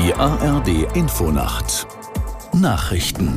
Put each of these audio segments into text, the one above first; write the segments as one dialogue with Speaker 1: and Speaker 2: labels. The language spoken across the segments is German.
Speaker 1: Die ARD-Infonacht Nachrichten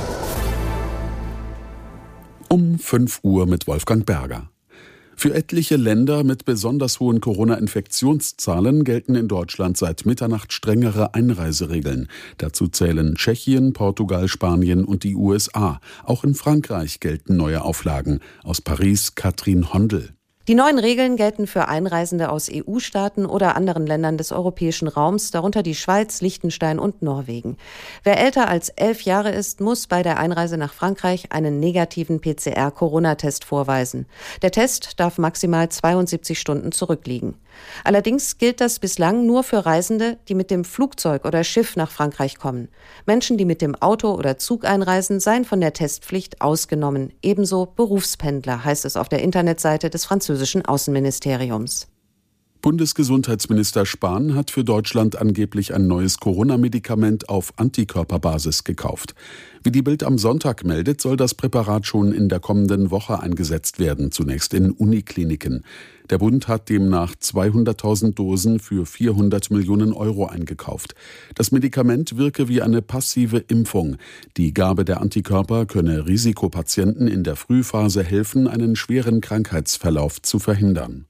Speaker 1: um 5 Uhr mit Wolfgang Berger. Für etliche Länder mit besonders hohen Corona-Infektionszahlen gelten in Deutschland seit Mitternacht strengere Einreiseregeln. Dazu zählen Tschechien, Portugal, Spanien und die USA. Auch in Frankreich gelten neue Auflagen. Aus Paris Katrin Hondel.
Speaker 2: Die neuen Regeln gelten für Einreisende aus EU-Staaten oder anderen Ländern des europäischen Raums, darunter die Schweiz, Liechtenstein und Norwegen. Wer älter als 11 Jahre ist, muss bei der Einreise nach Frankreich einen negativen PCR-Corona-Test vorweisen. Der Test darf maximal 72 Stunden zurückliegen. Allerdings gilt das bislang nur für Reisende, die mit dem Flugzeug oder Schiff nach Frankreich kommen. Menschen, die mit dem Auto oder Zug einreisen, seien von der Testpflicht ausgenommen. Ebenso Berufspendler, heißt es auf der Internetseite des französischen Außenministeriums.
Speaker 1: Bundesgesundheitsminister Spahn hat für Deutschland angeblich ein neues Corona-Medikament auf Antikörperbasis gekauft. Wie die Bild am Sonntag meldet, soll das Präparat schon in der kommenden Woche eingesetzt werden, zunächst in Unikliniken. Der Bund hat demnach 200.000 Dosen für 400 Millionen Euro eingekauft. Das Medikament wirke wie eine passive Impfung. Die Gabe der Antikörper könne Risikopatienten in der Frühphase helfen, einen schweren Krankheitsverlauf zu verhindern.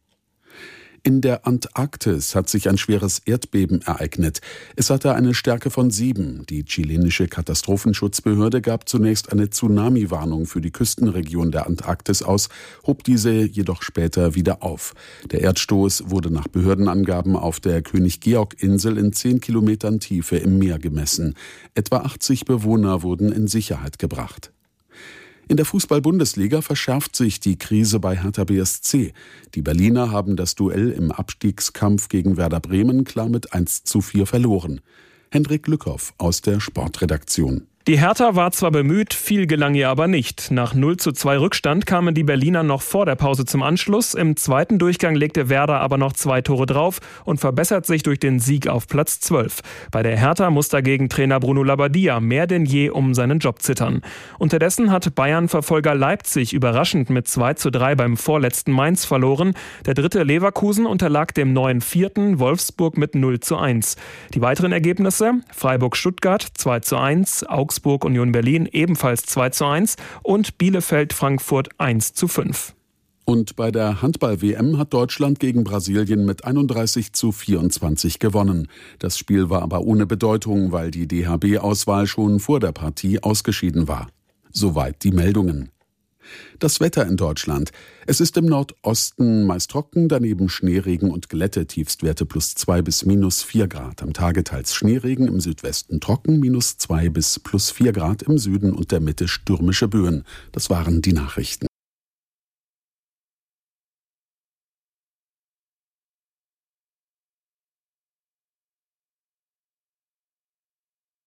Speaker 1: In der Antarktis hat sich ein schweres Erdbeben ereignet. Es hatte eine Stärke von 7. Die chilenische Katastrophenschutzbehörde gab zunächst eine Tsunami-Warnung für die Küstenregion der Antarktis aus, hob diese jedoch später wieder auf. Der Erdstoß wurde nach Behördenangaben auf der König-Georg-Insel in 10 Kilometern Tiefe im Meer gemessen. Etwa 80 Bewohner wurden in Sicherheit gebracht. In der Fußball-Bundesliga verschärft sich die Krise bei Hertha BSC. Die Berliner haben das Duell im Abstiegskampf gegen Werder Bremen klar mit 1:4 verloren. Hendrik Lückhoff aus der Sportredaktion.
Speaker 3: Die Hertha war zwar bemüht, viel gelang ihr aber nicht. Nach 0:2 Rückstand kamen die Berliner noch vor der Pause zum Anschluss. Im zweiten Durchgang legte Werder aber noch 2 Tore drauf und verbessert sich durch den Sieg auf Platz 12. Bei der Hertha muss dagegen Trainer Bruno Labbadia mehr denn je um seinen Job zittern. Unterdessen hat Bayern-Verfolger Leipzig überraschend mit 2:3 beim vorletzten Mainz verloren. Der dritte Leverkusen unterlag dem neuen Vierten Wolfsburg mit 0:1. Die weiteren Ergebnisse: Freiburg-Stuttgart 2:1, Augsburg Union Berlin ebenfalls 2:1 und Bielefeld-Frankfurt 1:5.
Speaker 1: Und bei der Handball-WM hat Deutschland gegen Brasilien mit 31:24 gewonnen. Das Spiel war aber ohne Bedeutung, weil die DHB-Auswahl schon vor der Partie ausgeschieden war. Soweit die Meldungen. Das Wetter in Deutschland. Es ist im Nordosten meist trocken, daneben Schneeregen und Glätte, Tiefstwerte +2 bis -4 Grad. Am Tage teils Schneeregen, im Südwesten trocken, -2 bis +4 Grad, im Süden und der Mitte stürmische Böen. Das waren die Nachrichten.